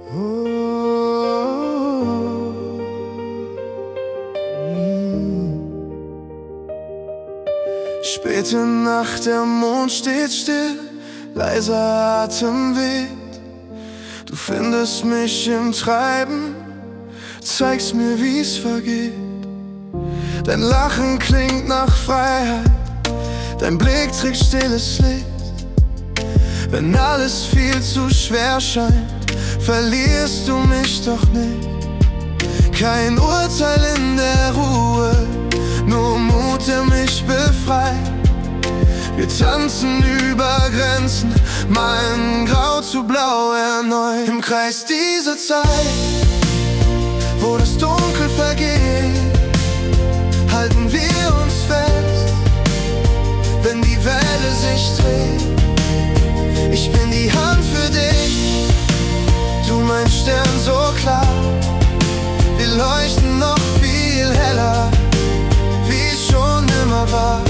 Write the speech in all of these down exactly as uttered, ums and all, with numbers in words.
Späte Nacht, der Mond steht still, leiser Atem weht. Du findest mich im Treiben, zeigst mir, wie's vergeht. Dein Lachen klingt nach Freiheit, dein Blick trägt stilles Licht. Wenn alles viel zu schwer scheint, verlierst du mich doch nicht. Kein Urteil in der Ruhe, nur Mut, der mich befreit. Wir tanzen über Grenzen, malen grau zu blau erneut. Im Kreis dieser Zeit, wo das Dunkel vergeht, halten wir uns fest, wenn die Welle sich dreht. Ich bin die Hand für dich, du mein Stern so klar. Wir leuchten noch viel heller, wie es schon immer war.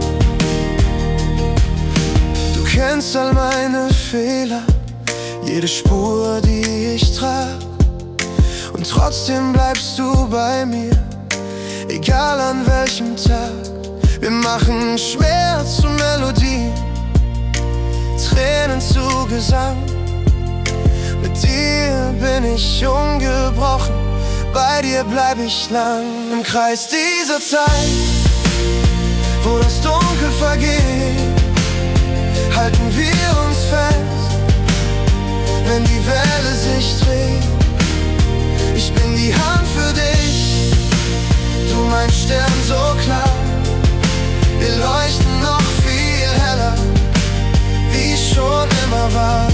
Du kennst all meine Fehler, jede Spur, die ich trag. Und trotzdem bleibst du bei mir, egal an welchem Tag. Wir machen Schmerz zu Melodie, Tränen zu Gesang. Mit dir bin ich ungebrochen, bei dir bleib ich lang. Im Kreis dieser Zeit, wo das Dunkel vergeht, halten wir uns fest, wenn die Welle sich dreht. Ich bin die Hand für dich, du mein Stern so klar. Wir leuchten noch viel heller, wie es schon immer war.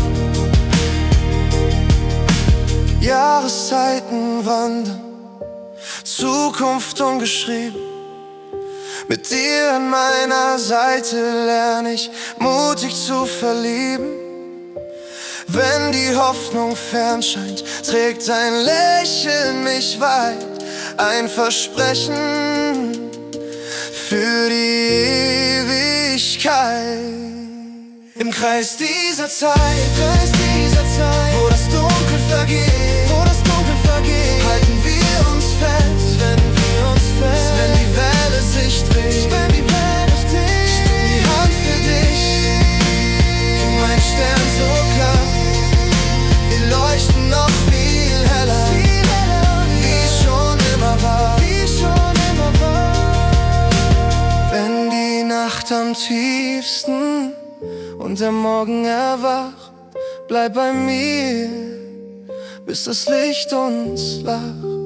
Jahreszeiten wandern, Zukunft ungeschrieben. Mit dir an meiner Seite lerne ich, mutig zu verlieben. Wenn die Hoffnung fern scheint, trägt dein Lächeln mich weit. Ein Versprechen für die Ewigkeit. Im Kreis dieser Zeit, Kreis dieser Zeit, wo das Dunkel vergeht, wo das Dunkel vergeht, halten wir uns fest, wenn wir uns fest, wenn die Welle sich dreht, wenn die Welle sich dreht. Ich bin die Hand für dich, du mein Stern so klar. Wir leuchten noch viel heller, viel heller, wie es schon immer war, wie es schon immer war. Wenn die Nacht am tiefsten und der Morgen erwacht, bleib bei mir, bis das Licht uns lacht.